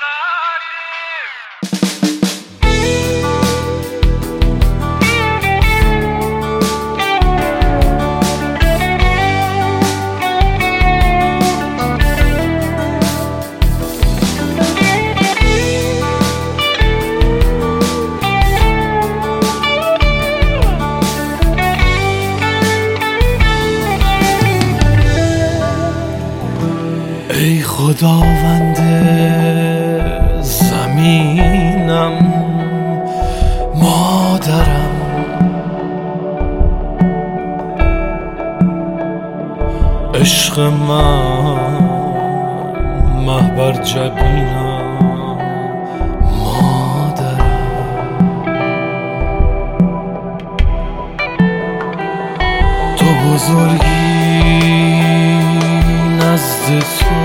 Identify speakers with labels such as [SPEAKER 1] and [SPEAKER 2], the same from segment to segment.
[SPEAKER 1] ای خداوند زمینم مادرم، عشق من محبر جبینم مادرم، تو بزرگی نزد تو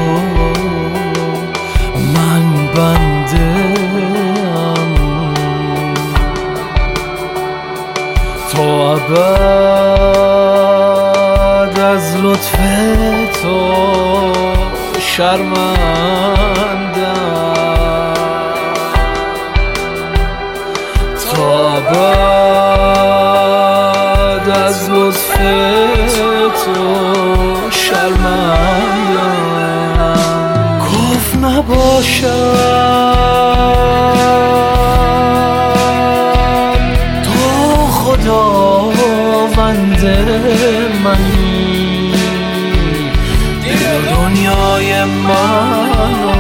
[SPEAKER 1] من بنده‌ام، تا ابد از لطف تو شرمنده‌ام، تا ابد از لطف تو شرمنده‌ام. کفر نباشم تو خداوند منی، دل و دنیای منو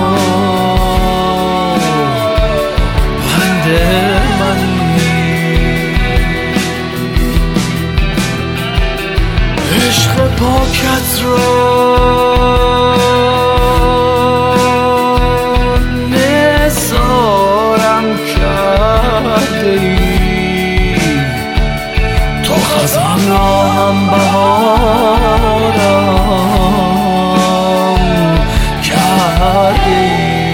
[SPEAKER 1] بند منی، عشق پاکت را نثارم کرده ای، تو خزان را هم بهارم کرده ای.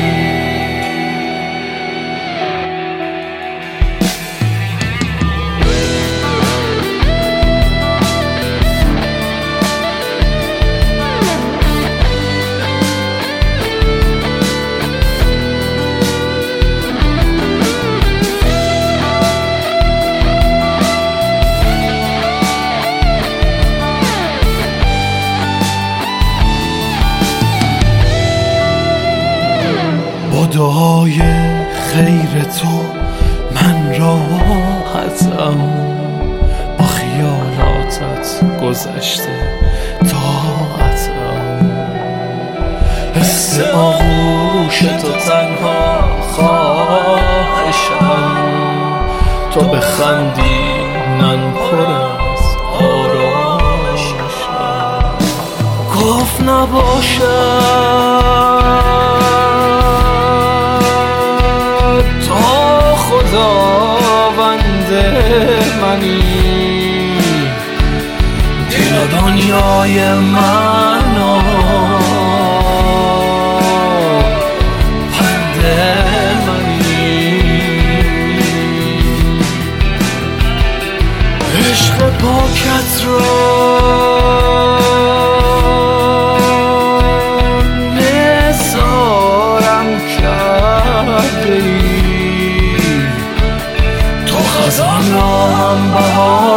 [SPEAKER 1] با دعای خیر تو من راحتم، با خیالاتت گذشته طاعتم، حس آغوش تو تنها خواهشم، تو بخندی من پر از آرامشم. کفر نباشد تو خداوند منی، دل و دنیای منو بند منی، عشق پاکت را نثارم کرده ای، تو خزان را هم بهار